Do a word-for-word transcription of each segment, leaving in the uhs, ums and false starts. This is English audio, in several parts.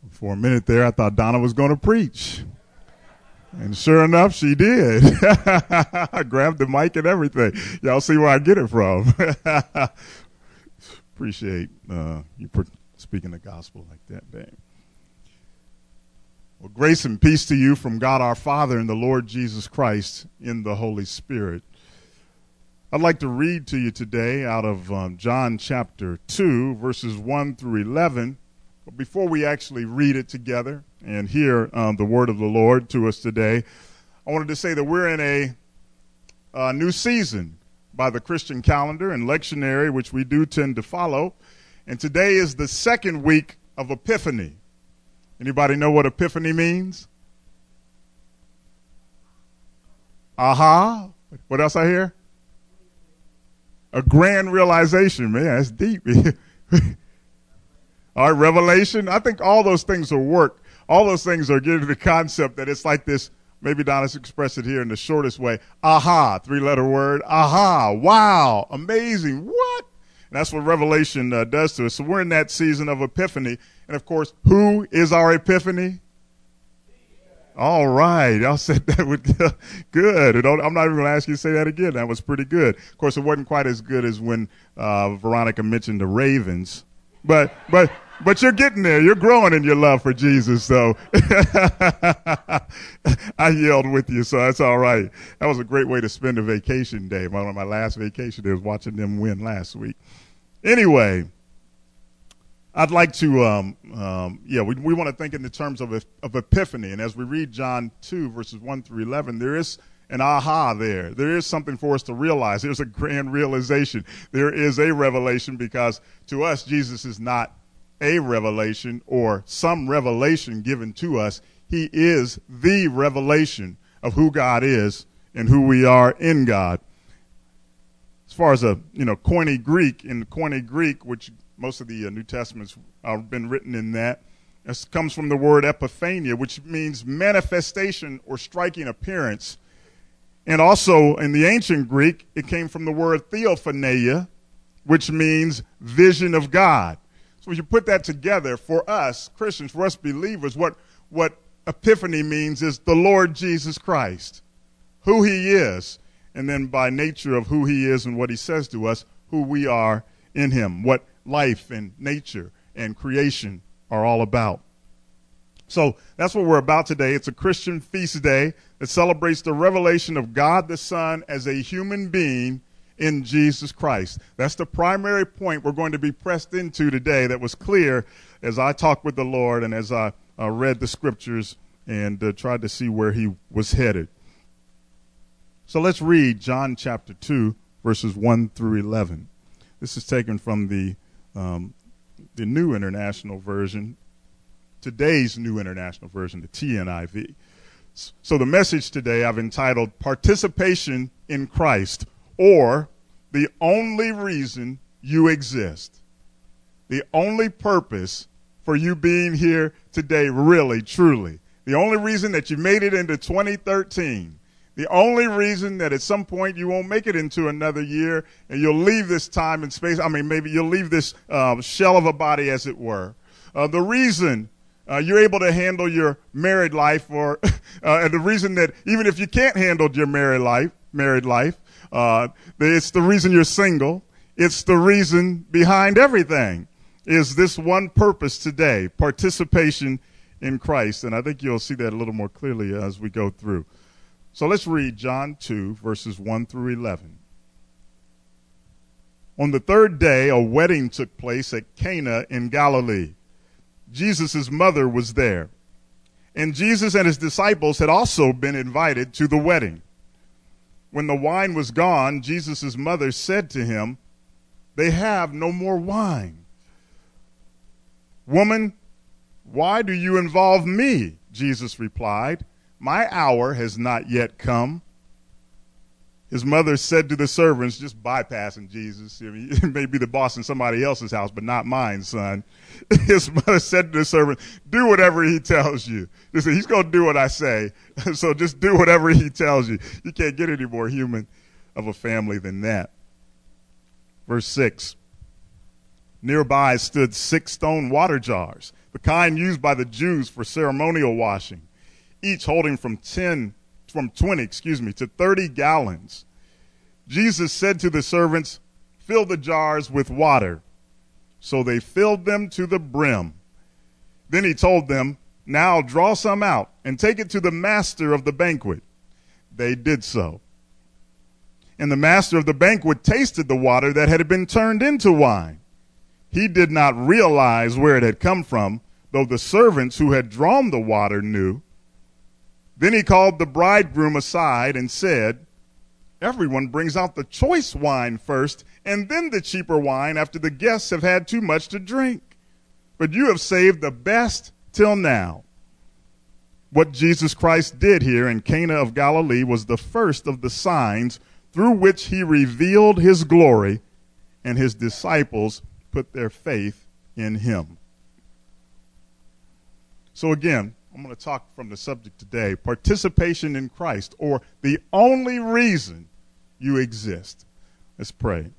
For a minute there, I thought Donna was going to preach. And sure enough, she did. I grabbed the mic and everything. Y'all see where I get it from. Appreciate uh, you speaking the gospel like that, babe. Well, grace and peace to you from God our Father and the Lord Jesus Christ in the Holy Spirit. I'd like to read to you today out of um, John chapter two, verses one through eleven. But before we actually read it together and hear um, the word of the Lord to us today, I wanted to say that we're in a, a new season by the Christian calendar and lectionary, which we do tend to follow. And today is the second week of Epiphany. Anybody know what Epiphany means? Aha. What else I hear? A grand realization. Man, that's deep. All right, revelation. I think all those things will work. All those things are getting the concept that it's like this. Maybe Donna's expressed it here in the shortest way. Aha, three-letter word. Aha, wow, amazing. What? And that's what Revelation uh, does to us. So we're in that season of Epiphany. And, of course, who is our Epiphany? All right. Y'all said that with good. I'm not even going to ask you to say that again. That was pretty good. Of course, it wasn't quite as good as when uh, Veronica mentioned the Ravens. But but but you're getting there. You're growing in your love for Jesus. So I yelled with you, so that's all right. That was a great way to spend a vacation day. One of my last vacation days was watching them win last week. Anyway, I'd like to, um, um, yeah, we, we want to think in the terms of, of Epiphany. And as we read John two, verses one through eleven, there is an aha there. There is something for us to realize. There's a grand realization. There is a revelation, because to us, Jesus is not a revelation or some revelation given to us. He is the revelation of who God is and who we are in God. As far as a, you know, Koine Greek, in Koine Greek, which most of the uh, New Testaments have been written in that, it comes from the word epiphania, which means manifestation or striking appearance. And also in the ancient Greek, it came from the word theophania, which means vision of God. So if you put that together, for us Christians, for us believers, what, what Epiphany means is the Lord Jesus Christ, who he is, and then by nature of who he is and what he says to us, who we are in him, what life and nature and creation are all about. So that's what we're about today. It's a Christian feast day that celebrates the revelation of God the Son as a human being in Jesus Christ. That's the primary point we're going to be pressed into today that was clear as I talked with the Lord and as I uh, read the scriptures and uh, tried to see where he was headed. So let's read John chapter two, verses one through eleven. This is taken from the um, the New International Version, today's New International Version, the T N I V. So the message today I've entitled Participation in Christ, or the only reason you exist. The only purpose for you being here today, really, truly. The only reason that you made it into twenty thirteen. The only reason that at some point you won't make it into another year and you'll leave this time and space. I mean, maybe you'll leave this uh, shell of a body, as it were. Uh, the reason Uh, you're able to handle your married life, or uh, and the reason that even if you can't handle your married life, married life, uh, it's the reason you're single. It's the reason behind everything is this one purpose today, participation in Christ. And I think you'll see that a little more clearly as we go through. So let's read John two, verses one through eleven. On the third day, a wedding took place at Cana in Galilee. Jesus' mother was there, and Jesus and his disciples had also been invited to the wedding. When the wine was gone, Jesus' mother said to him, "They have no more wine." "Woman, why do you involve me?" Jesus replied. "My hour has not yet come." His mother said to the servants, just bypassing Jesus. I mean, it may be the boss in somebody else's house, but not mine, son. His mother said to the servant, "Do whatever he tells you." He said, he's going to do what I say. So just do whatever he tells you. You can't get any more human of a family than that. Verse six. Nearby stood six stone water jars, the kind used by the Jews for ceremonial washing, each holding from ten, from twenty, excuse me, to thirty gallons. Jesus said to the servants, "Fill the jars with water." So they filled them to the brim. Then he told them, "Now draw some out and take it to the master of the banquet." They did so. And the master of the banquet tasted the water that had been turned into wine. He did not realize where it had come from, though the servants who had drawn the water knew. Then he called the bridegroom aside and said, "Everyone brings out the choice wine first, and then the cheaper wine after the guests have had too much to drink. But you have saved the best till now." What Jesus Christ did here in Cana of Galilee was the first of the signs through which he revealed his glory, and his disciples put their faith in him. So again, I'm going to talk from the subject today, participation in Christ, or the only reason you exist. Let's pray.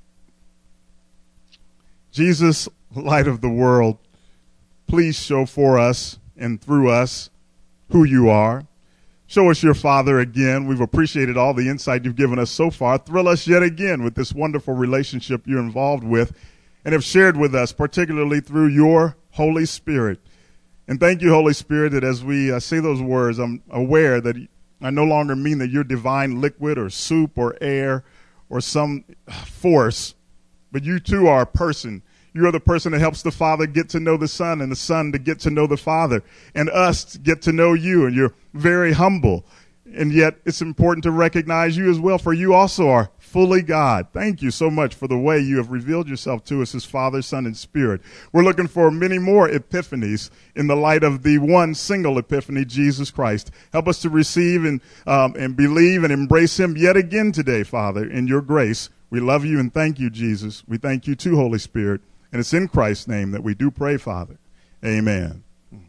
Jesus, light of the world, please show for us and through us who you are. Show us your Father again. We've appreciated all the insight you've given us so far. Thrill us yet again with this wonderful relationship you're involved with and have shared with us, particularly through your Holy Spirit. And thank you, Holy Spirit, that as we uh, say those words, I'm aware that I no longer mean that you're divine liquid or soup or air or some force, but you too are a person. You are the person that helps the Father get to know the Son and the Son to get to know the Father and us to get to know you. And you're very humble. And yet it's important to recognize you as well, for you also are fully God. Thank you so much for the way you have revealed yourself to us as Father, Son, and Spirit. We're looking for many more epiphanies in the light of the one single epiphany, Jesus Christ. Help us to receive and, um, and believe and embrace him yet again today, Father, in your grace. We love you and thank you, Jesus. We thank you too, Holy Spirit. And it's in Christ's name that we do pray, Father. Amen.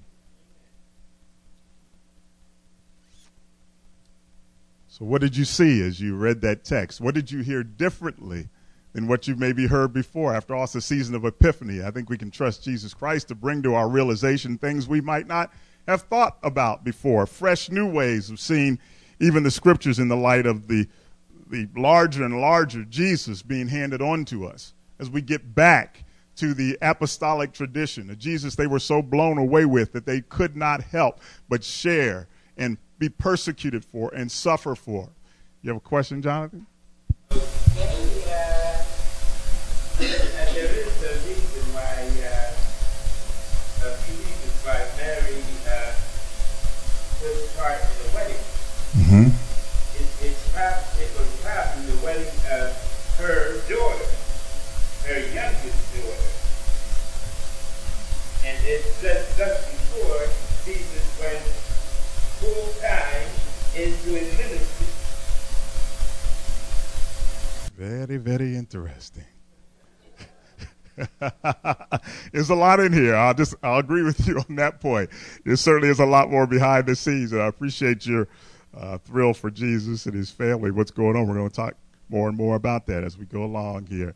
So what did you see as you read that text? What did you hear differently than what you maybe heard before? After all, it's a season of Epiphany. I think we can trust Jesus Christ to bring to our realization things we might not have thought about before, fresh new ways of seeing even the scriptures in the light of the, the larger and larger Jesus being handed on to us as we get back to the apostolic tradition, a Jesus they were so blown away with that they could not help but share and be persecuted for and suffer for. You have a question, Jonathan? Okay, uh, and there is a reason why, uh, a few reasons why Mary uh, took part in the wedding. Mm-hmm. It, it's perhaps, it was probably the wedding of her daughter, her youngest daughter. And it says just before Jesus went full time into his ministry. Very, very interesting. There's a lot in here. I'll just, I'll agree with you on that point. There certainly is a lot more behind the scenes, and I appreciate your uh, thrill for Jesus and his family. What's going on? We're going to talk more and more about that as we go along here.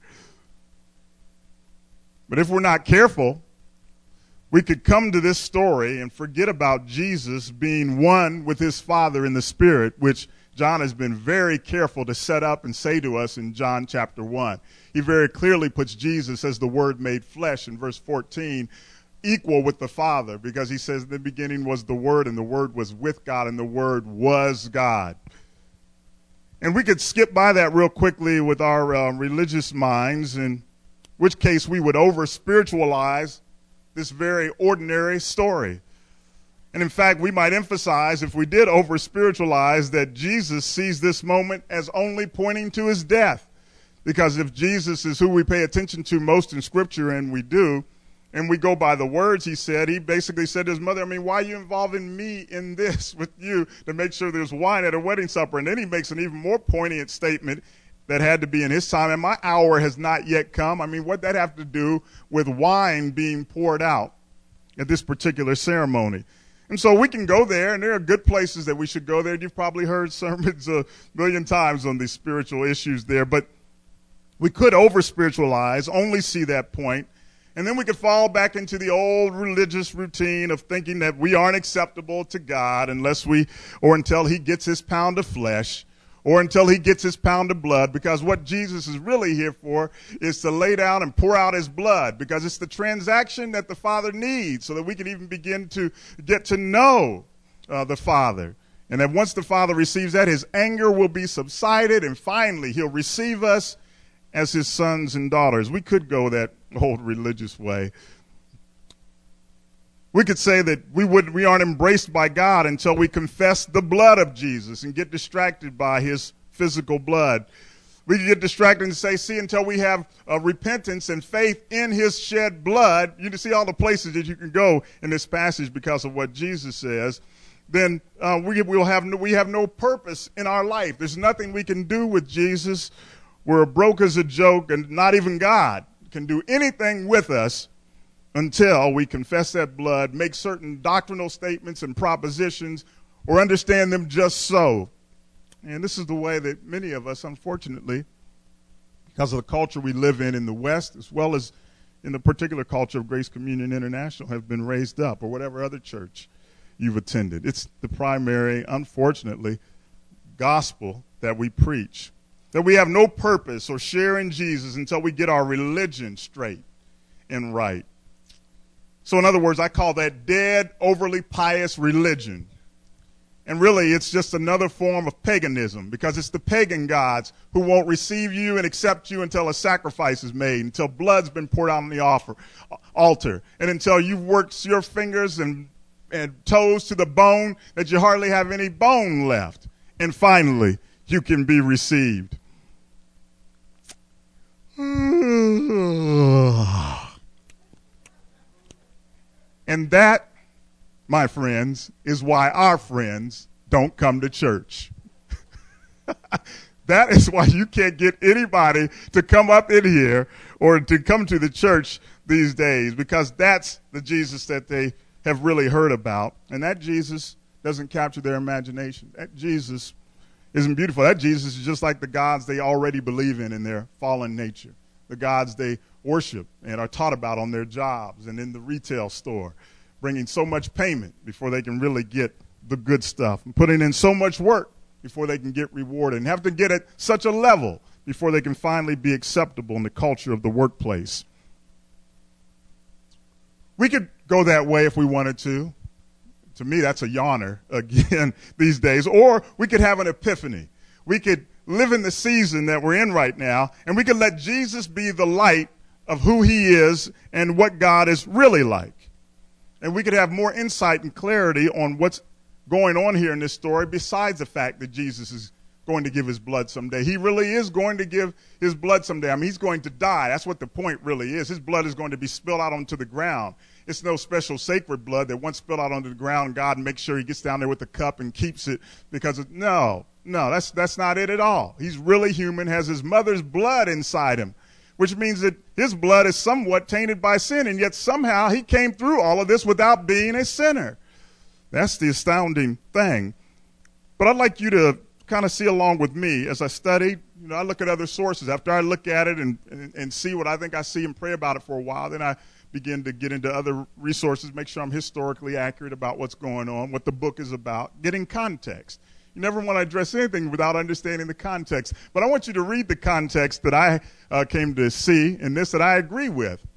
But if we're not careful, we could come to this story and forget about Jesus being one with his Father in the Spirit, which John has been very careful to set up and say to us in John chapter one. He very clearly puts Jesus as the Word made flesh in verse fourteen, equal with the Father, because he says in the beginning was the Word, and the Word was with God, and the Word was God. And we could skip by that real quickly with our uh, religious minds, in which case we would over-spiritualize this very ordinary story. And in fact, we might emphasize, if we did over-spiritualize, that Jesus sees this moment as only pointing to his death. Because if Jesus is who we pay attention to most in Scripture, and we do, and we go by the words he said, he basically said to his mother, I mean, why are you involving me in this with you to make sure there's wine at a wedding supper? And then he makes an even more poignant statement that had to be in his time, and my hour has not yet come. I mean, what that have to do with wine being poured out at this particular ceremony? And so we can go there, and there are good places that we should go there. You've probably heard sermons a million times on these spiritual issues there, but we could over-spiritualize, only see that point, And then we could fall back into the old religious routine of thinking that we aren't acceptable to God unless we, or until he gets his pound of flesh, or until he gets his pound of blood, because what Jesus is really here for is to lay down and pour out his blood, because it's the transaction that the Father needs so that we can even begin to get to know uh, the Father. And that once the Father receives that, his anger will be subsided, and finally he'll receive us as his sons and daughters. We could go that old religious way. We could say that we would we aren't embraced by God until we confess the blood of Jesus and get distracted by his physical blood. We could get distracted and say, see, until we have uh, repentance and faith in his shed blood, you can see all the places that you can go in this passage because of what Jesus says, then uh, we will have no, we have no purpose in our life. There's nothing we can do with Jesus. We're broke as a joke, and not even God can do anything with us until we confess that blood, make certain doctrinal statements and propositions, or understand them just so. And this is the way that many of us, unfortunately, because of the culture we live in in the West, as well as in the particular culture of Grace Communion International, have been raised up, or whatever other church you've attended. It's the primary, unfortunately, gospel that we preach, that we have no purpose or share in Jesus until we get our religion straight and right. So in other words, I call that dead, overly pious religion. And really, it's just another form of paganism, because it's the pagan gods who won't receive you and accept you until a sacrifice is made, until blood's been poured out on the offer, altar, and until you've worked your fingers and, and toes to the bone that you hardly have any bone left. And finally, you can be received. And that, my friends, is why our friends don't come to church. That is why you can't get anybody to come up in here or to come to the church these days, because that's the Jesus that they have really heard about. And that Jesus doesn't capture their imagination. That Jesus isn't beautiful. That Jesus is just like the gods they already believe in in their fallen nature, the gods they worship and are taught about on their jobs and in the retail store, bringing so much payment before they can really get the good stuff, and putting in so much work before they can get rewarded, and have to get at such a level before they can finally be acceptable in the culture of the workplace. We could go that way if we wanted to. To me, that's a yawner again these days. Or we could have an epiphany. We could live in the season that we're in right now, and we could let Jesus be the light of who he is and what God is really like. And we could have more insight and clarity on what's going on here in this story, besides the fact that Jesus is going to give his blood someday. He really is going to give his blood someday. I mean, he's going to die. That's what the point really is. His blood is going to be spilled out onto the ground. It's no special sacred blood that once spilled out onto the ground, God makes sure he gets down there with the cup and keeps it, because of, no, no, that's that's not it at all. He's really human, has his mother's blood inside him, which means that his blood is somewhat tainted by sin, and yet somehow he came through all of this without being a sinner. That's the astounding thing. But I'd like you to kind of see along with me as I study. You know, I look at other sources. After I look at it and, and, and see what I think I see and pray about it for a while, then I begin to get into other resources, make sure I'm historically accurate about what's going on, what the book is about, getting context. You never want to address anything without understanding the context. But I want you to read the context that I uh, came to see in this that I agree with.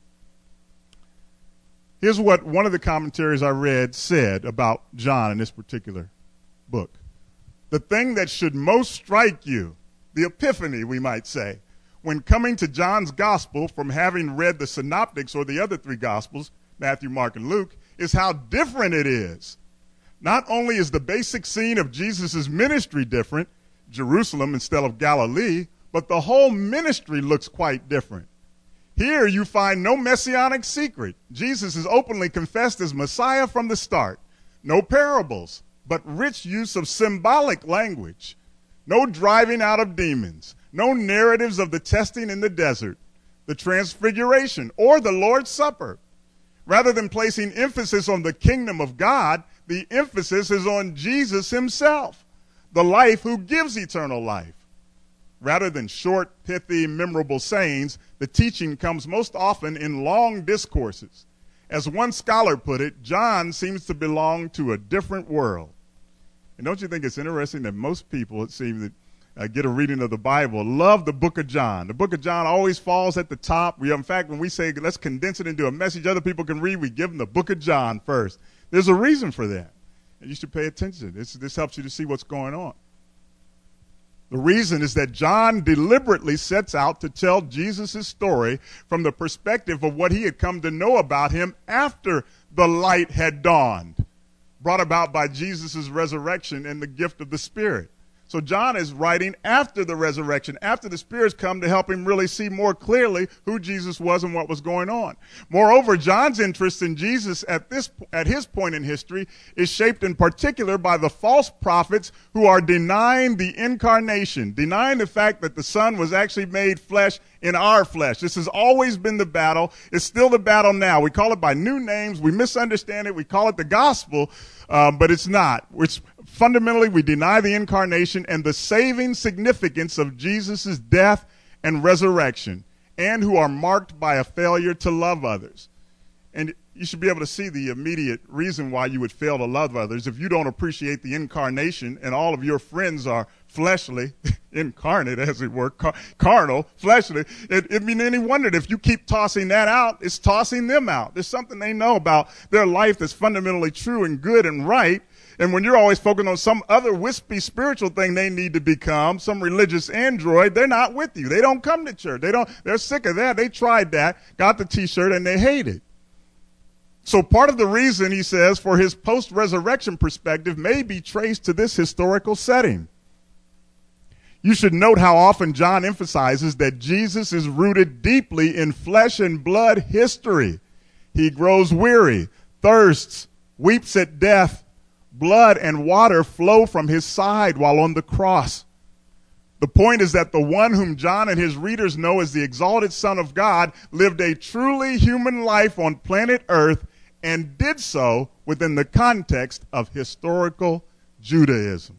Here's what one of the commentaries I read said about John in this particular book. The thing that should most strike you, the epiphany, we might say, when coming to John's gospel from having read the synoptics or the other three gospels, Matthew, Mark, and Luke, is how different it is. Not only is the basic scene of Jesus' ministry different, Jerusalem instead of Galilee, but the whole ministry looks quite different. Here you find no messianic secret. Jesus is openly confessed as Messiah from the start. No parables, but rich use of symbolic language. No driving out of demons. No narratives of the testing in the desert, the transfiguration, or the Lord's Supper. Rather than placing emphasis on the kingdom of God, the emphasis is on Jesus himself, the life who gives eternal life. Rather than short, pithy, memorable sayings, The teaching comes most often in long discourses. As one scholar put it, John seems to belong to a different world. And don't you think it's interesting that most people, it seems, that uh, get a reading of the Bible love the book of John. The book of John always falls at the top. We, in fact, when we say let's condense it into a message other people can read, we give them the book of John first. There's a reason for that. And you should pay attention. This, this helps you to see what's going on. The reason is that John deliberately sets out to tell Jesus' story from the perspective of what he had come to know about him after the light had dawned, brought about by Jesus' resurrection and the gift of the Spirit. So John is writing after the resurrection, after the Spirit's come to help him really see more clearly who Jesus was and what was going on. Moreover, John's interest in Jesus at this at his point in history is shaped in particular by the false prophets who are denying the incarnation, denying the fact that the Son was actually made flesh in our flesh. This has always been the battle. It's still the battle now. We call it by new names. We misunderstand it. We call it the gospel, um, but it's not. It's fundamentally, we deny the incarnation and the saving significance of Jesus' death and resurrection, and who are marked by a failure to love others. And you should be able to see the immediate reason why you would fail to love others if you don't appreciate the incarnation and all of your friends are fleshly, incarnate as it were, car- carnal, fleshly. It, it mean any wonder if you keep tossing that out, it's tossing them out. There's something they know about their life that's fundamentally true and good and right. And when you're always focusing on some other wispy spiritual thing they need to become, some religious android, they're not with you. They don't come to church. They don't, they're sick of that. They tried that, got the t-shirt, and they hate it. So part of the reason, he says, for his post-resurrection perspective may be traced to this historical setting. You should note how often John emphasizes that Jesus is rooted deeply in flesh and blood history. He grows weary, thirsts, weeps at death. Blood and water flow from his side while on the cross. The point is that the one whom John and his readers know as the exalted Son of God lived a truly human life on planet Earth and did so within the context of historical Judaism.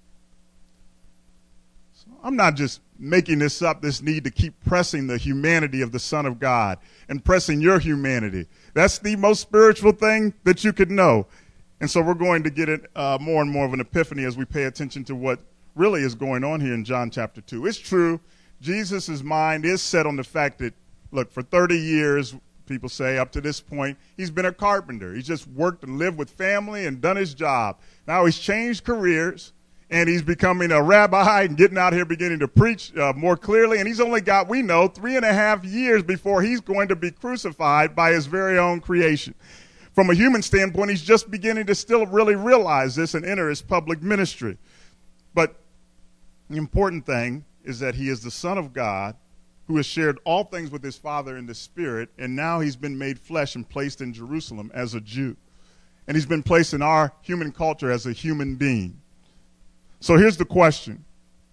So I'm not just making this up, this need to keep pressing the humanity of the Son of God and pressing your humanity. That's the most spiritual thing that you could know. And so we're going to get it uh, more and more of an epiphany as we pay attention to what really is going on here in John chapter two. It's true, Jesus' mind is set on the fact that, look, for thirty years, people say, up to this point, he's been a carpenter. He's just worked and lived with family and done his job. Now he's changed careers, and he's becoming a rabbi and getting out here beginning to preach uh, more clearly. And he's only got, we know, three and a half years before he's going to be crucified by his very own creation. From a human standpoint, he's just beginning to still really realize this and enter his public ministry. But the important thing is that he is the Son of God who has shared all things with his Father in the Spirit, and now he's been made flesh and placed in Jerusalem as a Jew. And he's been placed in our human culture as a human being. So here's the question.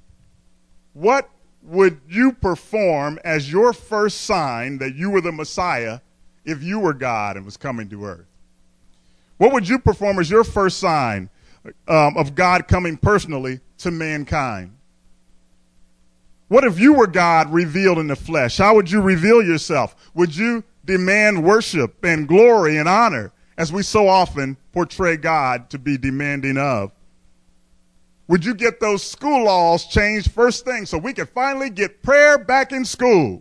What would you perform as your first sign that you were the Messiah if you were God and was coming to earth? What would you perform as your first sign um, of God coming personally to mankind? What if you were God revealed in the flesh? How would you reveal yourself? Would you demand worship and glory and honor, as we so often portray God to be demanding of? Would you get those school laws changed first thing so we could finally get prayer back in school?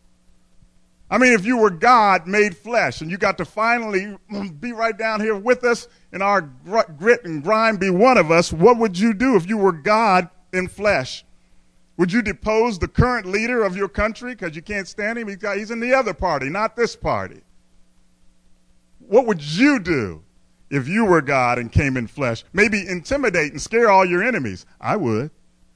I mean, if you were God made flesh and you got to finally be right down here with us and our grit and grind be one of us, what would you do if you were God in flesh? Would you depose the current leader of your country because you can't stand him? He's, got, he's in the other party, not this party. What would you do if you were God and came in flesh? Maybe intimidate and scare all your enemies. I would.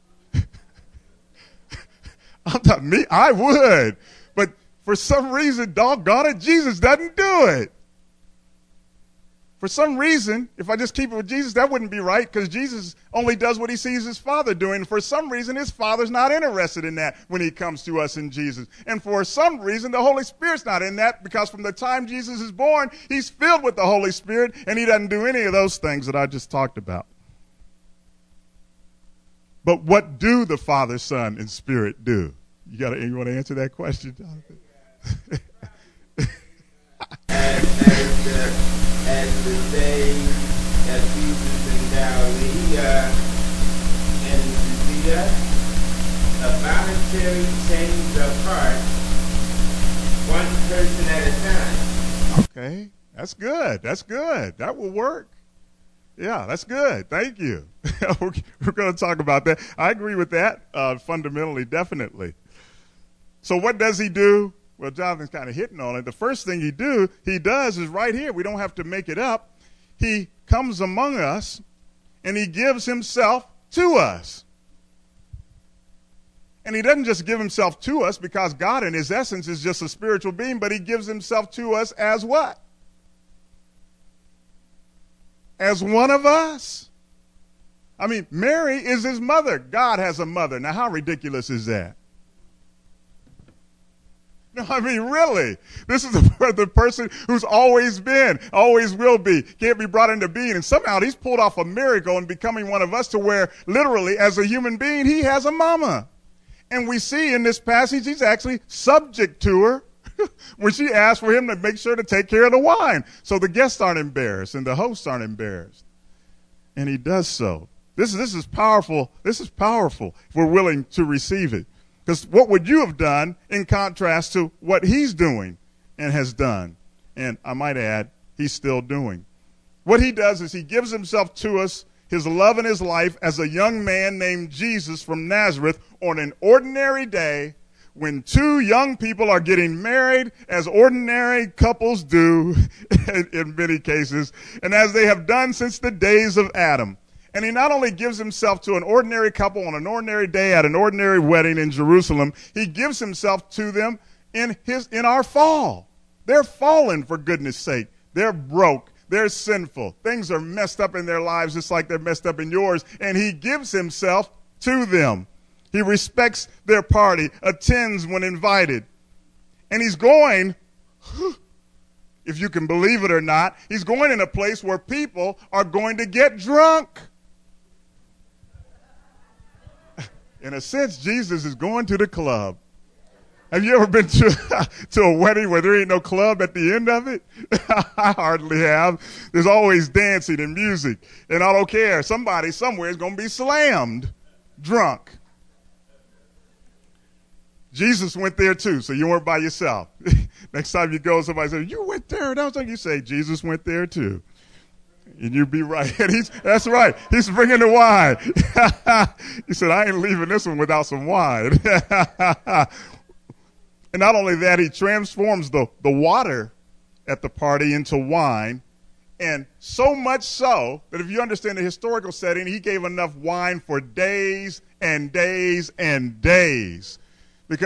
I'm not me. I would. But for some reason, doggone it, Jesus doesn't do it. For some reason, if I just keep it with Jesus, that wouldn't be right because Jesus only does what he sees his Father doing. For some reason, his Father's not interested in that when he comes to us in Jesus. And for some reason, the Holy Spirit's not in that because from the time Jesus is born, he's filled with the Holy Spirit and he doesn't do any of those things that I just talked about. But what do the Father, Son, and Spirit do? You got you want to answer that question, Jonathan? as, as, the, as the day that Jesus in Galilee uh, and Judea, a voluntary change of heart, one person at a time. Okay, that's good. That's good. That will work. Yeah, that's good. Thank you. We're going to talk about that. I agree with that uh, fundamentally, definitely. So what does he do? Well, Jonathan's kind of hitting on it. The first thing he do, he does is right here. We don't have to make it up. He comes among us, and he gives himself to us. And he doesn't just give himself to us because God in his essence is just a spiritual being, but he gives himself to us as what? As one of us. I mean, Mary is his mother. God has a mother. Now, how ridiculous is that? No, I mean, really. This is the, the person who's always been, always will be, can't be brought into being. And somehow he's pulled off a miracle in becoming one of us to where, literally, as a human being, he has a mama. And we see in this passage, he's actually subject to her when she asked for him to make sure to take care of the wine. So the guests aren't embarrassed and the hosts aren't embarrassed. And he does so. This, this is powerful. This is powerful if we're willing to receive it. Because what would you have done in contrast to what he's doing and has done? And I might add, he's still doing. What he does is he gives himself to us, his love and his life, as a young man named Jesus from Nazareth on an ordinary day when two young people are getting married, as ordinary couples do in many cases, and as they have done since the days of Adam. And he not only gives himself to an ordinary couple on an ordinary day at an ordinary wedding in Jerusalem, he gives himself to them in his in our fall. They're fallen, for goodness sake. They're broke. They're sinful. Things are messed up in their lives just like they're messed up in yours. And he gives himself to them. He respects their party, attends when invited. And he's going, if you can believe it or not, he's going in a place where people are going to get drunk. In a sense, Jesus is going to the club. Have you ever been to, to a wedding where there ain't no club at the end of it? I hardly have. There's always dancing and music. And I don't care. Somebody somewhere is going to be slammed drunk. Jesus went there too, so you weren't by yourself. Next time you go, somebody says, you went there. That's what you say. Jesus went there too. And you'd be right. And he's, that's right. He's bringing the wine. He said, I ain't leaving this one without some wine. And not only that, he transforms the, the water at the party into wine. And so much so that if you understand the historical setting, he gave enough wine for days and days and days. Because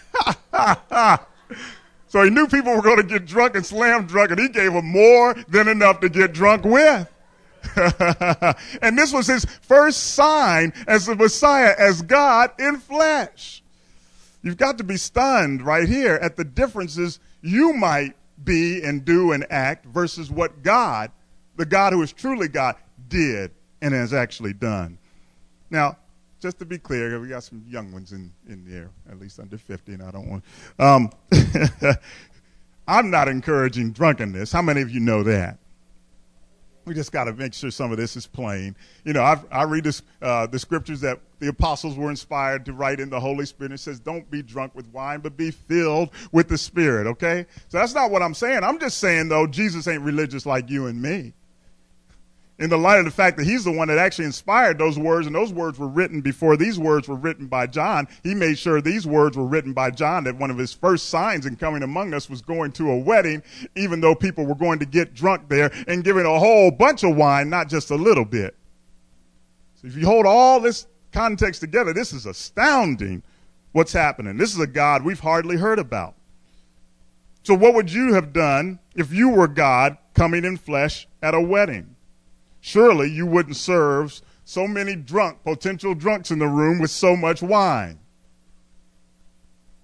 so he knew people were going to get drunk and slam drunk, and he gave them more than enough to get drunk with. And this was his first sign as the Messiah, as God in flesh. You've got to be stunned right here at the differences you might be and do and act versus what God, the God who is truly God, did and has actually done. Now, just to be clear, we got some young ones in, in there, at least under fifty, and I don't want um, I'm not encouraging drunkenness. How many of you know that? We just got to make sure some of this is plain. You know, I've, I read this, uh, the scriptures that the apostles were inspired to write in the Holy Spirit. It says, don't be drunk with wine, but be filled with the Spirit, okay? So that's not what I'm saying. I'm just saying, though, Jesus ain't religious like you and me. In the light of the fact that he's the one that actually inspired those words, and those words were written before these words were written by John, he made sure these words were written by John, that one of his first signs in coming among us was going to a wedding, even though people were going to get drunk there, and giving a whole bunch of wine, not just a little bit. So if you hold all this context together, this is astounding what's happening. This is a God we've hardly heard about. So what would you have done if you were God coming in flesh at a wedding? Surely you wouldn't serve so many drunk, potential drunks in the room with so much wine.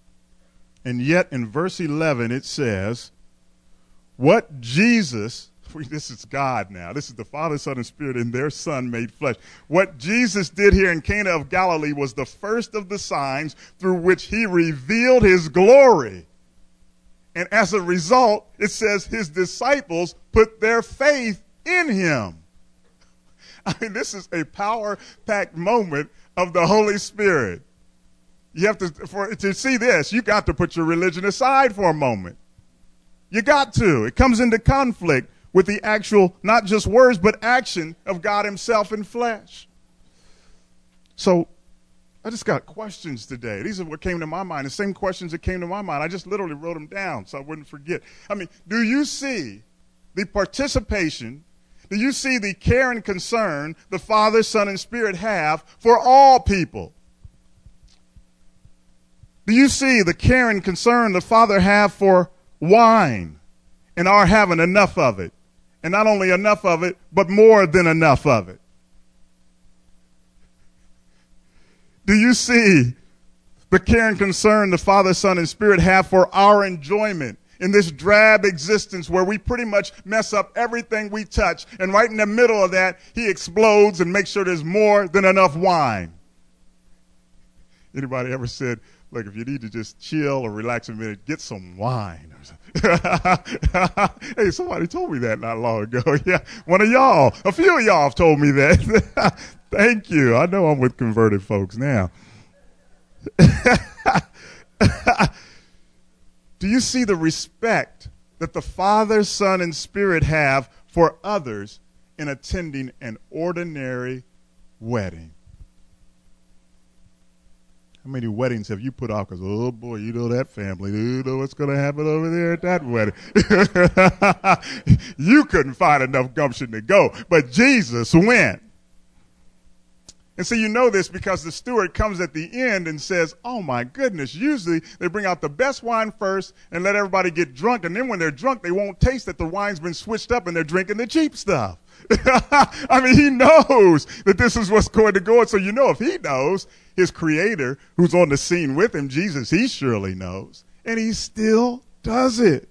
And yet in verse eleven it says, what Jesus, we, this is God now. This is the Father, Son, and Spirit in their Son made flesh. What Jesus did here in Cana of Galilee was the first of the signs through which he revealed his glory. And as a result, it says his disciples put their faith in him. I mean, this is a power-packed moment of the Holy Spirit. You have to, for, to see this, you got to put your religion aside for a moment. You got to. It comes into conflict with the actual, not just words, but action of God himself in flesh. So I just got questions today. These are what came to my mind. The same questions that came to my mind. I just literally wrote them down so I wouldn't forget. I mean, do you see the participation? Do you see the care and concern the Father, Son, and Spirit have for all people? Do you see the care and concern the Father have for wine and our having enough of it? And not only enough of it, but more than enough of it. Do you see the care and concern the Father, Son, and Spirit have for our enjoyment in this drab existence where we pretty much mess up everything we touch, and right in the middle of that, he explodes and makes sure there's more than enough wine? Anybody ever said, look, if you need to just chill or relax a minute, get some wine? Hey, somebody told me that not long ago. Yeah, one of y'all, a few of y'all have told me that. Thank you. I know I'm with converted folks now. Do you see the respect that the Father, Son, and Spirit have for others in attending an ordinary wedding? How many weddings have you put off? Because, oh, boy, you know that family. You know what's going to happen over there at that wedding. You couldn't find enough gumption to go, but Jesus went. And so you know this because the steward comes at the end and says, oh, my goodness. Usually they bring out the best wine first and let everybody get drunk. And then when they're drunk, they won't taste that the wine's been switched up and they're drinking the cheap stuff. I mean, he knows that this is what's going to go on. So you know if he knows, his creator who's on the scene with him, Jesus, he surely knows. And he still does it.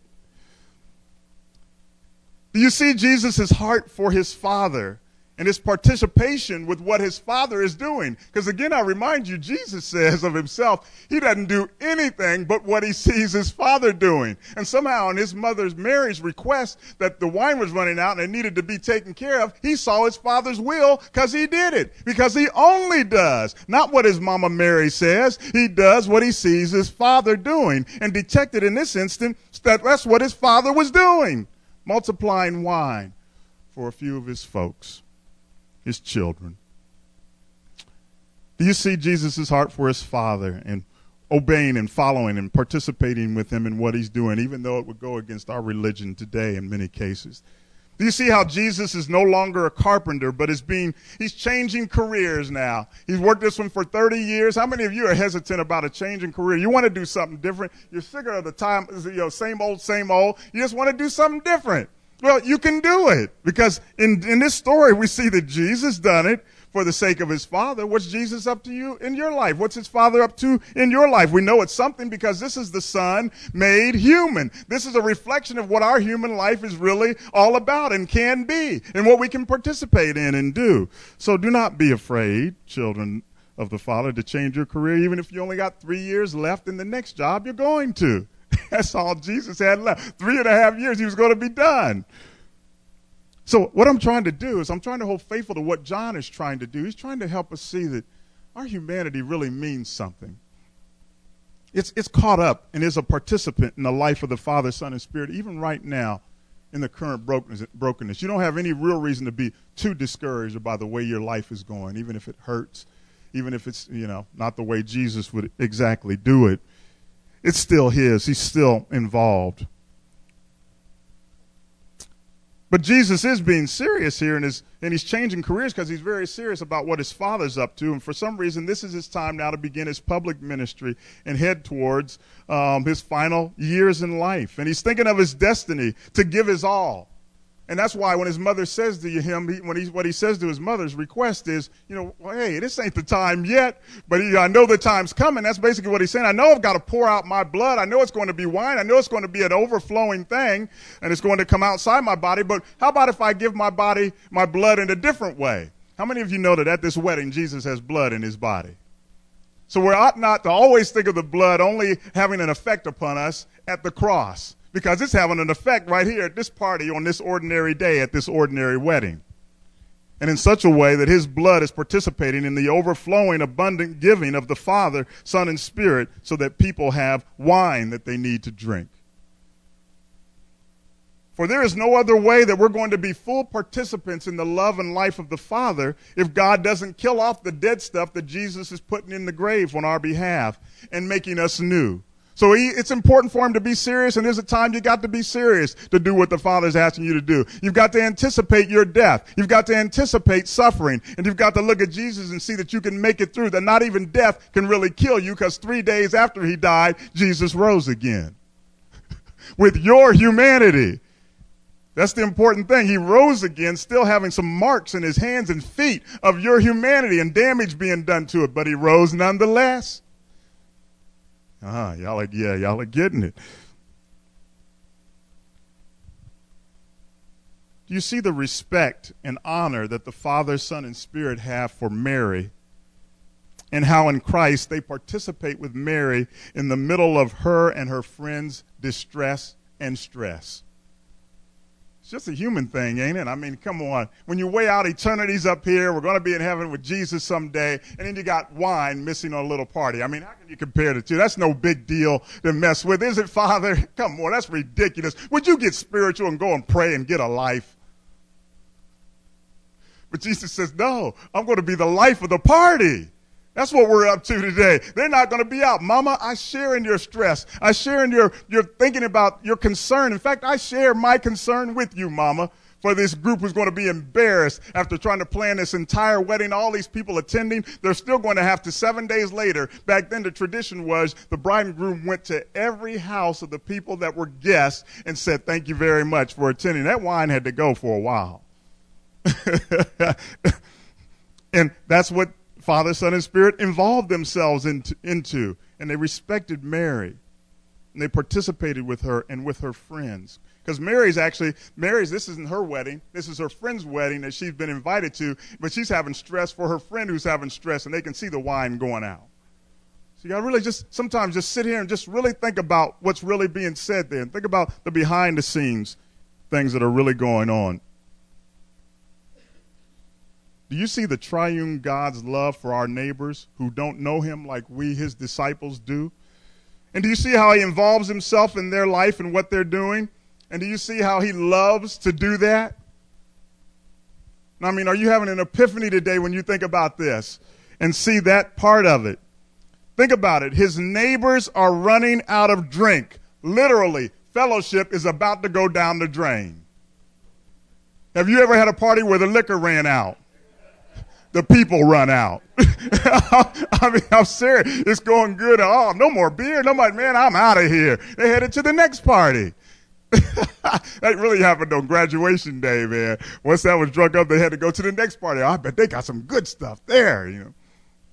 Do you see Jesus' heart for his Father and his participation with what his Father is doing? Because again, I remind you, Jesus says of himself, he doesn't do anything but what he sees his Father doing. And somehow in his mother's Mary's request that the wine was running out and it needed to be taken care of, he saw his Father's will because he did it. Because he only does, not what his mama Mary says, he does what he sees his Father doing. And detected in this instant that that's what his Father was doing, multiplying wine for a few of his folks, his children. Do you see Jesus' heart for his Father and obeying and following and participating with him in what he's doing, even though it would go against our religion today in many cases? Do you see how Jesus is no longer a carpenter, but is being, he's changing careers now. He's worked this one for thirty years. How many of you are hesitant about a change in career? You want to do something different. You're sick of the time, you know, same old, same old. You just want to do something different. Well, you can do it because in, in this story, we see that Jesus done it for the sake of his Father. What's Jesus up to you in your life? What's his Father up to in your life? We know it's something because this is the Son made human. This is a reflection of what our human life is really all about and can be and what we can participate in and do. So do not be afraid, children of the Father, to change your career, even if you only got three years left in the next job you're going to. That's all Jesus had left. Three and a half years, he was going to be done. So what I'm trying to do is I'm trying to hold faithful to what John is trying to do. He's trying to help us see that our humanity really means something. It's, it's caught up and is a participant in the life of the Father, Son, and Spirit, even right now in the current brokenness. brokenness. You don't have any real reason to be too discouraged by the way your life is going, even if it hurts, even if it's, you know, not the way Jesus would exactly do it. It's still his. He's still involved. But Jesus is being serious here, and, his, and he's changing careers because he's very serious about what his Father's up to. And for some reason, this is his time now to begin his public ministry and head towards um, his final years in life. And he's thinking of his destiny to give his all. And that's why when his mother says to him, he, when he, what he says to his mother's request is, you know, well, hey, this ain't the time yet, but he, I know the time's coming. That's basically what he's saying. I know I've got to pour out my blood. I know it's going to be wine. I know it's going to be an overflowing thing, and it's going to come outside my body. But how about if I give my body, my blood in a different way? How many of you know that at this wedding, Jesus has blood in his body? So we ought not to always think of the blood only having an effect upon us at the cross, because it's having an effect right here at this party on this ordinary day at this ordinary wedding. And in such a way that his blood is participating in the overflowing, abundant giving of the Father, Son, and Spirit, so that people have wine that they need to drink. For there is no other way that we're going to be full participants in the love and life of the Father if God doesn't kill off the dead stuff that Jesus is putting in the grave on our behalf and making us new. So he, it's important for him to be serious, and there's a time you got to be serious to do what the Father's asking you to do. You've got to anticipate your death. You've got to anticipate suffering, and you've got to look at Jesus and see that you can make it through, that not even death can really kill you, because three days after he died, Jesus rose again with your humanity. That's the important thing. He rose again, still having some marks in his hands and feet of your humanity and damage being done to it, but he rose nonetheless. Ah, y'all are, yeah, y'all are getting it. Do you see the respect and honor that the Father, Son, and Spirit have for Mary, and how in Christ they participate with Mary in the middle of her and her friends' distress and stress? It's just a human thing, ain't it? I mean, come on. When you weigh out eternities up here, we're going to be in heaven with Jesus someday, and then you got wine missing on a little party. I mean, how can you compare the two? That's no big deal to mess with, is it, Father? Come on, that's ridiculous. Would you get spiritual and go and pray and get a life? But Jesus says, no, I'm going to be the life of the party. That's what we're up to today. They're not going to be out. Mama, I share in your stress. I share in your, your thinking about your concern. In fact, I share my concern with you, Mama, for this group who's going to be embarrassed after trying to plan this entire wedding, all these people attending. They're still going to have to, seven days later, back then the tradition was the bride and groom went to every house of the people that were guests and said, thank you very much for attending. That wine had to go for a while. And that's what Father, Son, and Spirit involved themselves into, into, and they respected Mary, and they participated with her and with her friends. Because Mary's actually, Mary's, this isn't her wedding. This is her friend's wedding that she's been invited to, but she's having stress for her friend who's having stress, and they can see the wine going out. So you got to really just sometimes just sit here and just really think about what's really being said there, and think about the behind-the-scenes things that are really going on. Do you see the triune God's love for our neighbors who don't know him like we, his disciples, do? And do you see how he involves himself in their life and what they're doing? And do you see how he loves to do that? I mean, are you having an epiphany today when you think about this and see that part of it? Think about it. His neighbors are running out of drink. Literally, fellowship is about to go down the drain. Have you ever had a party where the liquor ran out? The people run out. I mean, I'm serious. It's going good. Oh, no more beer. Nobody, man, I'm out of here. They headed to the next party. That really happened on graduation day, man. Once that was drunk up, they had to go to the next party. I bet they got some good stuff there, you know.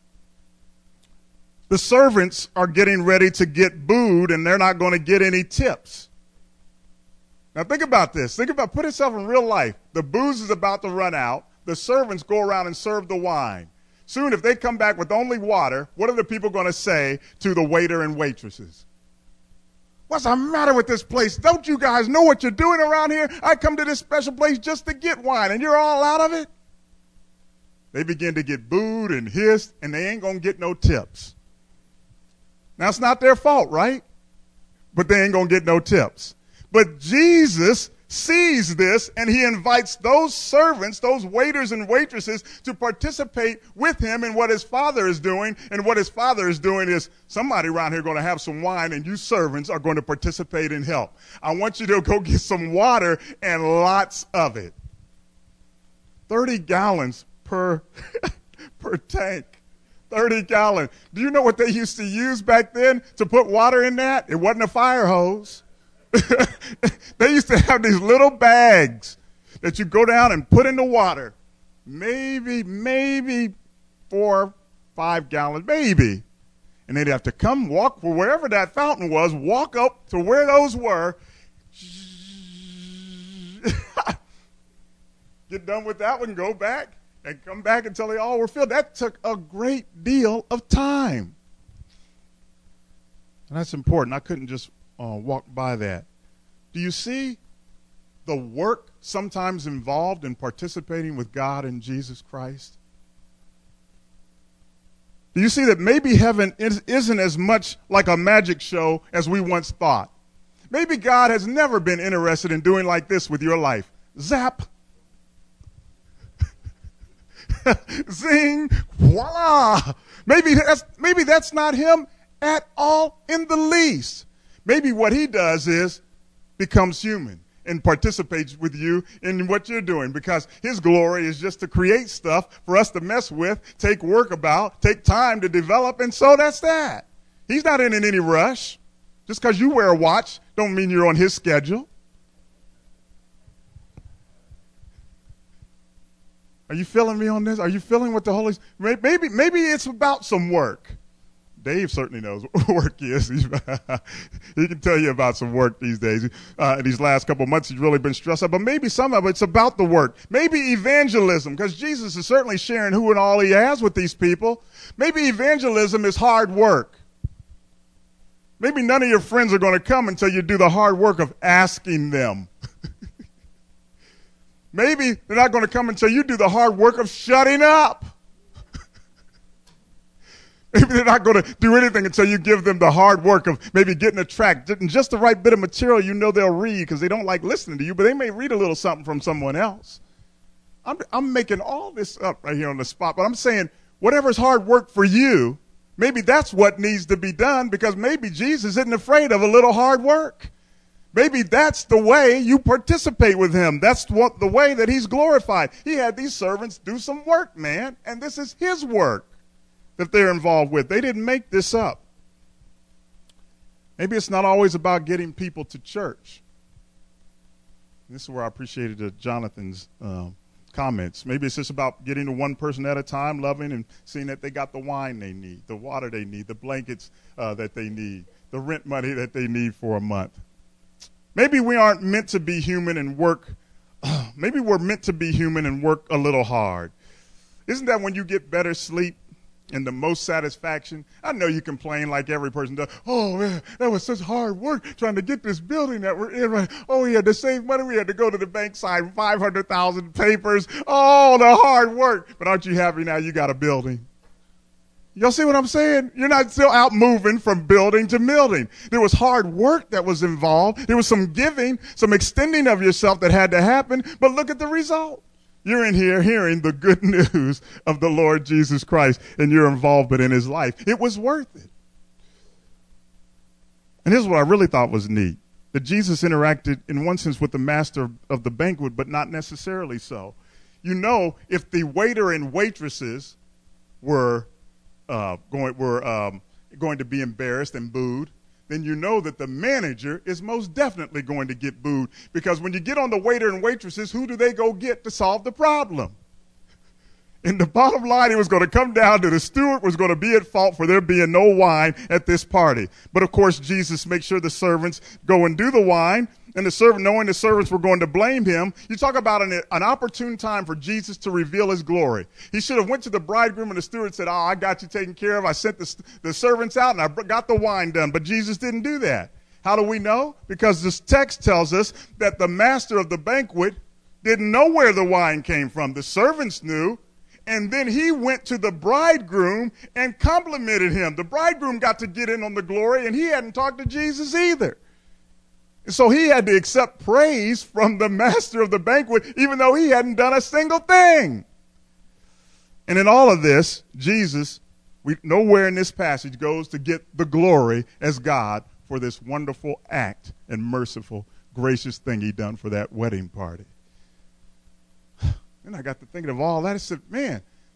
The servants are getting ready to get booed, and they're not going to get any tips. Now think about this. Think about, put yourself in real life. The booze is about to run out. The servants go around and serve the wine. Soon, if they come back with only water, what are the people going to say to the waiter and waitresses? What's the matter with this place? Don't you guys know what you're doing around here? I come to this special place just to get wine, and you're all out of it? They begin to get booed and hissed, and they ain't going to get no tips. Now, it's not their fault, right? But they ain't going to get no tips. But Jesus sees this, and he invites those servants, those waiters and waitresses, to participate with him in what his Father is doing. And what his Father is doing is somebody around here going to have some wine, and you servants are going to participate and help. I want you to go get some water and lots of it. thirty gallons per, per tank. thirty gallons. Do you know what they used to use back then to put water in that? It wasn't a fire hose. They used to have these little bags that you go down and put in the water. Maybe, maybe four, five gallons, maybe. And they'd have to come walk for wherever that fountain was, walk up to where those were, get done with that one, go back, and come back until they all were filled. That took a great deal of time. And that's important. I couldn't just uh, walk by that. Do you see the work sometimes involved in participating with God and Jesus Christ? Do you see that maybe heaven is, isn't as much like a magic show as we once thought? Maybe God has never been interested in doing like this with your life. Zap. Zing. Voila. Maybe that's, maybe that's not him at all in the least. Maybe what he does is becomes human and participates with you in what you're doing, because his glory is just to create stuff for us to mess with, take work about, take time to develop, and so that's that. He's not in any rush. Just because you wear a watch don't mean you're on his schedule. Are you feeling me on this? Are you feeling what the Holy Spirit? Maybe, maybe it's about some work. Dave certainly knows what work is. He can tell you about some work these days. Uh, these last couple of months, he's really been stressed out. But maybe some of it's about the work. Maybe evangelism, because Jesus is certainly sharing who and all he has with these people. Maybe evangelism is hard work. Maybe none of your friends are going to come until you do the hard work of asking them. Maybe they're not going to come until you do the hard work of shutting up. Maybe they're not going to do anything until you give them the hard work of maybe getting a track, just the right bit of material you know they'll read, because they don't like listening to you, but they may read a little something from someone else. I'm, I'm making all this up right here on the spot, but I'm saying whatever's hard work for you, maybe that's what needs to be done, because maybe Jesus isn't afraid of a little hard work. Maybe that's the way you participate with him. That's what the way that he's glorified. He had these servants do some work, man, and this is his work that they're involved with. They didn't make this up. Maybe it's not always about getting people to church. This is where I appreciated uh, Jonathan's um, comments. Maybe it's just about getting to one person at a time, loving and seeing that they got the wine they need, the water they need, the blankets uh, that they need, the rent money that they need for a month. Maybe we aren't meant to be human and work. Maybe we're meant to be human and work a little hard. Isn't that when you get better sleep and the most satisfaction? I know you complain like every person does. Oh, man, that was such hard work trying to get this building that we're in. Right? Oh, we had to save money. We had to go to the bank, sign five hundred thousand papers. Oh, the hard work. But aren't you happy now you got a building? Y'all see what I'm saying? You're not still out moving from building to building. There was hard work that was involved. There was some giving, some extending of yourself that had to happen. But look at the result. You're in here hearing the good news of the Lord Jesus Christ and your involvement in his life. It was worth it. And here's what I really thought was neat. That Jesus interacted in one sense with the master of the banquet, but not necessarily so. You know, if the waiter and waitresses were uh, going were um, going to be embarrassed and booed, then you know that the manager is most definitely going to get booed. Because when you get on the waiter and waitresses, who do they go get to solve the problem? And the bottom line, it was going to come down to the steward was going to be at fault for there being no wine at this party. But of course, Jesus makes sure the servants go and do the wine. And the servant, knowing the servants were going to blame him, you talk about an, an opportune time for Jesus to reveal his glory. He should have went to the bridegroom and the steward said, oh, I got you taken care of. I sent the, the servants out and I got the wine done. But Jesus didn't do that. How do we know? Because this text tells us that the master of the banquet didn't know where the wine came from. The servants knew. And then he went to the bridegroom and complimented him. The bridegroom got to get in on the glory, and he hadn't talked to Jesus either. So he had to accept praise from the master of the banquet, even though he hadn't done a single thing. And in all of this, Jesus, we, nowhere in this passage goes to get the glory as God for this wonderful act and merciful, gracious thing he done for that wedding party. And I got to thinking of all that. I said, man,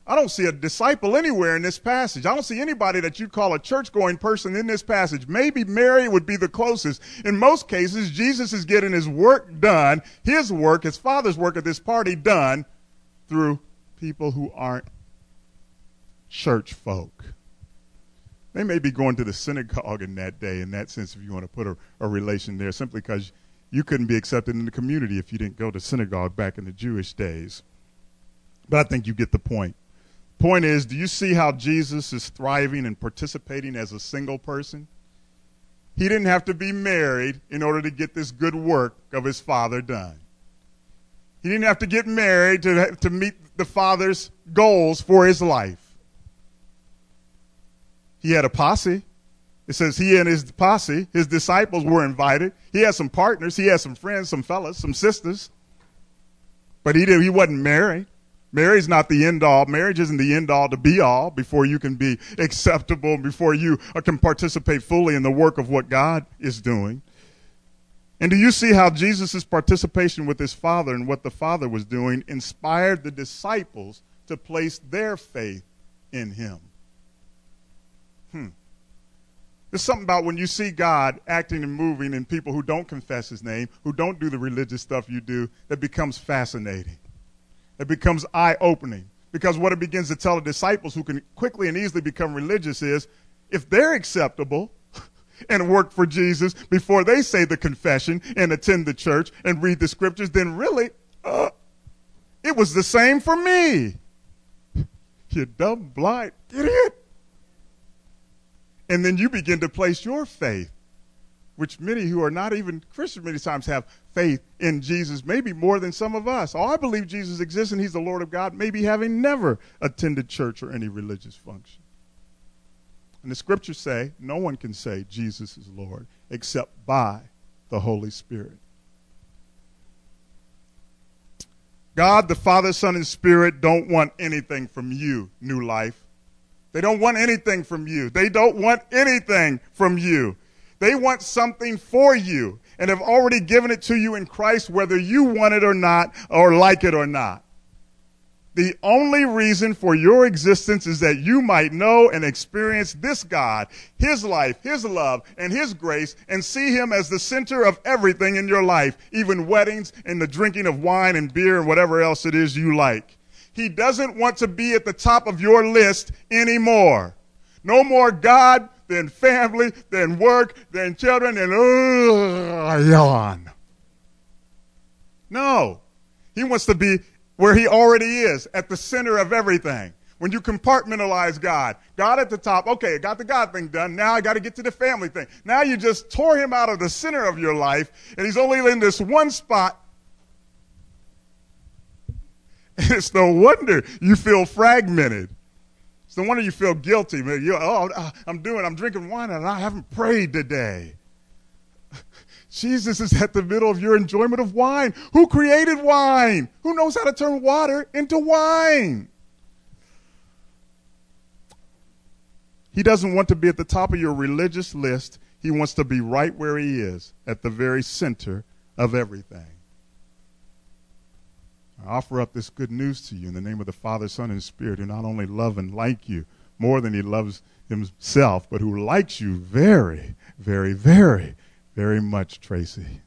I don't see a disciple anywhere in this passage. I don't see anybody that you'd call a church-going person in this passage. Maybe Mary would be the closest. In most cases, Jesus is getting his work done, his work, his Father's work at this party done through people who aren't church folk. They may be going to the synagogue in that day, in that sense, if you want to put a, a relation there, simply because you couldn't be accepted in the community if you didn't go to synagogue back in the Jewish days. But I think you get the point. Point is, do you see how Jesus is thriving and participating as a single person? He didn't have to be married in order to get this good work of his Father done. He didn't have to get married to, to meet the Father's goals for his life. He had a posse. It says he and his posse, his disciples, were invited. He had some partners. He had some friends, some fellas, some sisters. But he did, he wasn't married. Marriage is not the end all. Marriage isn't the end all to be all before you can be acceptable, before you can participate fully in the work of what God is doing. And do you see how Jesus' participation with his Father and what the Father was doing inspired the disciples to place their faith in him? Hmm. There's something about when you see God acting and moving in people who don't confess his name, who don't do the religious stuff you do, that becomes fascinating. It becomes eye-opening. Because what it begins to tell the disciples who can quickly and easily become religious is, if they're acceptable and work for Jesus before they say the confession and attend the church and read the scriptures, then really, uh, it was the same for me. You dumb, blind idiot. And then you begin to place your faith, which many who are not even Christians many times have faith in Jesus, maybe more than some of us. Oh, I believe Jesus exists and he's the Lord of God, maybe having never attended church or any religious function. And the scriptures say no one can say Jesus is Lord except by the Holy Spirit. God, the Father, Son, and Spirit don't want anything from you, New Life. They don't want anything from you. They don't want anything from you. They want something for you and have already given it to you in Christ, whether you want it or not, or like it or not. The only reason for your existence is that you might know and experience this God, his life, his love, and his grace, and see him as the center of everything in your life, even weddings and the drinking of wine and beer and whatever else it is you like. He doesn't want to be at the top of your list anymore. No more God, then family, then work, then children, and uh, yawn. No. He wants to be where he already is, at the center of everything. When you compartmentalize God, God at the top, okay, I got the God thing done, now I got to get to the family thing. Now you just tore him out of the center of your life, and he's only in this one spot. And it's no wonder you feel fragmented. It's no wonder you feel guilty. You're, oh, I'm doing, I'm drinking wine and I haven't prayed today. Jesus is at the middle of your enjoyment of wine. Who created wine? Who knows how to turn water into wine? He doesn't want to be at the top of your religious list. He wants to be right where he is, at the very center of everything. I offer up this good news to you in the name of the Father, Son, and Spirit, who not only love and like you more than he loves himself, but who likes you very, very, very, very much, Tracy.